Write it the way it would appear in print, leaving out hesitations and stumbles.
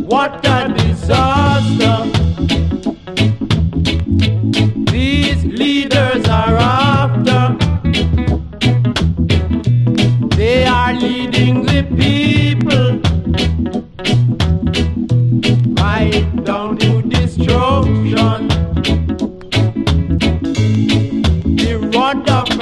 What a disaster these leaders are after. They are leading the people right down to destruction. The rod of